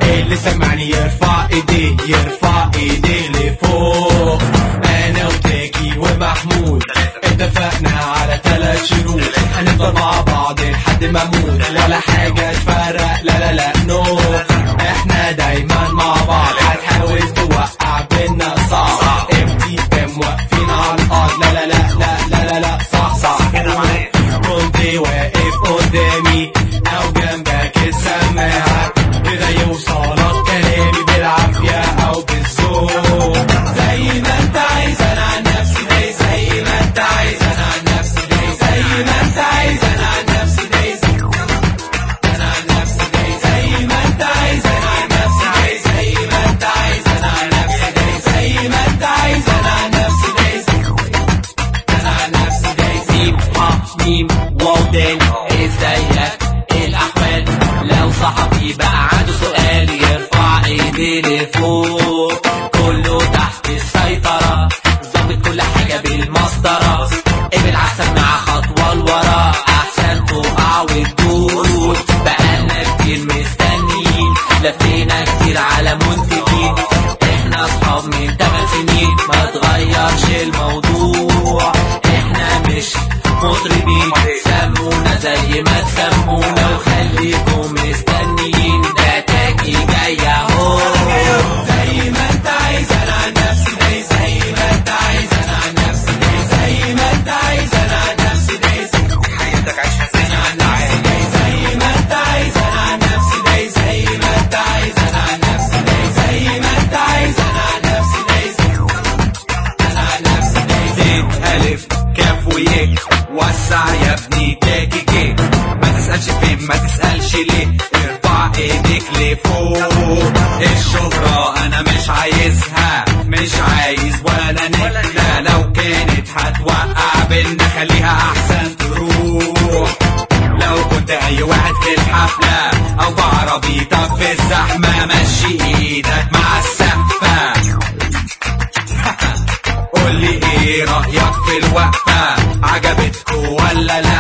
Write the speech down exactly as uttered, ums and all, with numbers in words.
اللي سمعني يرفع ايديه يرفع ايديه لفوق. انا وتاكي ومحمود اتفقنا على تلات شروط، هنفضل مع بعض لحد ما اموت، ولا حاجة تفرق لا لا لا نو. احنا دايما مع بعض، هتحاول توقع بينا صعب. ام تي ام واقفين على الارض، لا لا لا لا لا لا لا صح صح. كنت واقف قدامي او جنبك السماعة، كده يوصلك كلامي بالعافية او بالذوق. زي ما انت عايز انا عن نفسي دايس، زي ما انت عايز انا عن نفسي دايس، زي ما انت عايز انا عن نفسي دايس، انا عن نفسي دايس. زي ما انت عايز انا عن نفسي دايس، زي ما انت عايز انا عن نفسي دايس، زي ما انت عايز انا عن نفسي دايس، انا عن نفسي دايس. ميم ها ميم واو دال، ازيك ايه الاحوال؟ لو صحفي بقى عنده سؤال يرفع ايديه لفوق. كله تحت السيطرة، ظابط كل حاجة بالمسطرة. ابعد عالسماعة مع خطوة لورا، احسن تقع وتدوس. بقالنا كتير مستنيين، لفينا كتير على منتجين. احنا اصحاب من تمن سنين، ما تغيرش الموضوع. احنا مش مطربين، سمونا زي ما تسمونا وخليكم مستنيين. ده تاكي جاي اهو. زي ما انت عايز انا عن نفسي دايس، زي ما انت عايز انا عن نفسي دايس، زي ما انت عايز انا عن نفسي دايس. حياتك عايشها زي ما انت عايز دايس، زي ما انت عايز انا عن نفسي دايس، زي ما انت عايز انا عن نفسي دايس، زي ما انت عايز انا عن نفسي دايس، انا عن نفسي دايس. زيت الف كاف ويك، وسع يا ابني تاكي كيك. ما تسألش فين ما تسألش ليه، ارفع ايديك لفوق. الشهرة انا مش عايزها، مش عايز ولا نكتة. لو كانت هتوقع بينا خليها احسن تروح. لو كنت اي واحد في الحفلة او بعربيتك في الزحمة، مشي ايدك مع السقفة. قولي ايه رأيك في الوقفة، عجبتكوا ولا لا؟